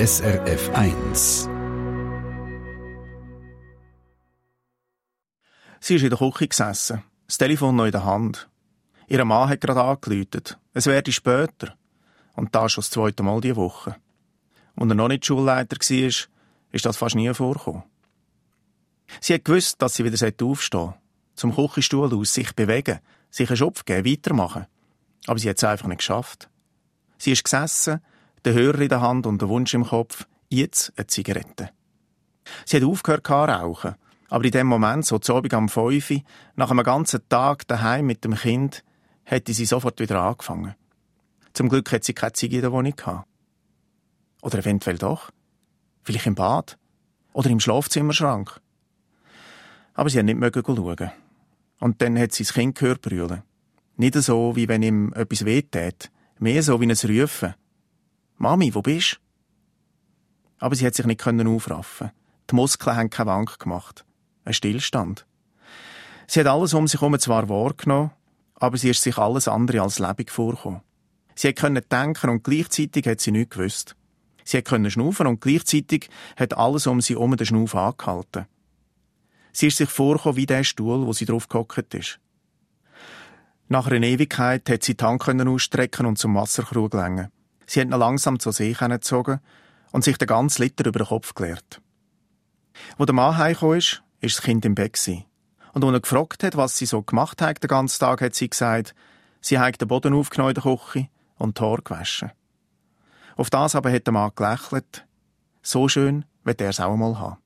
SRF 1. Sie ist in der Küche gesessen, das Telefon noch in der Hand. Ihr Mann hat gerade angeläutet. Es werde später. Und das schon das zweite Mal diese Woche. Als er noch nicht Schulleiter war, ist das fast nie vorgekommen. Sie hat gewusst, dass sie wieder aufstehen sollte, zum Küchenstuhl aus, sich bewegen, sich einen Schopf geben, weitermachen. Aber sie hat es einfach nicht geschafft. Sie ist gesessen, den Hörer in der Hand und den Wunsch im Kopf, jetzt eine Zigarette. Sie hat aufgehört zu rauchen, aber in dem Moment, so zu Abend um 5 Uhr, nach einem ganzen Tag daheim mit dem Kind, hätte sie sofort wieder angefangen. Zum Glück hat sie keine Ziege in der Wohnung gehabt. Oder eventuell doch. Vielleicht im Bad. Oder im Schlafzimmerschrank. Aber sie hat nicht schauen. Und dann hat sie das Kind gehört brüllen. Nicht so, wie wenn ihm etwas wehtät. Mehr so wie ein Rufen. «Mami, wo bist du?» Aber sie hat sich nicht aufraffen. Die Muskeln haben keine Wank gemacht. Ein Stillstand. Sie hat alles um sich herum zwar wahrgenommen, aber sie ist sich alles andere als lebendig vorgekommen. Sie konnte denken und gleichzeitig hat sie nichts gewusst. Sie konnte schnaufen und gleichzeitig hat alles um sie herum den Schnauf angehalten. Sie ist sich vorgekommen wie der Stuhl, wo sie drauf gehockt ist. Nach einer Ewigkeit hat sie die Hand ausstrecken und zum Wasserkrug lenken. Sie hat ihn langsam zur See gezogen und sich den ganzen Liter über den Kopf geleert. Als der Mann heimgekommen ist, war das Kind im Bett. Und als er gefragt hat, was sie so gemacht hat den ganzen Tag, hat sie gesagt, sie hat den Boden aufgenommen in der Küche und die Haare gewaschen. Auf das aber hat der Mann gelächelt. So schön wird er es auch mal haben.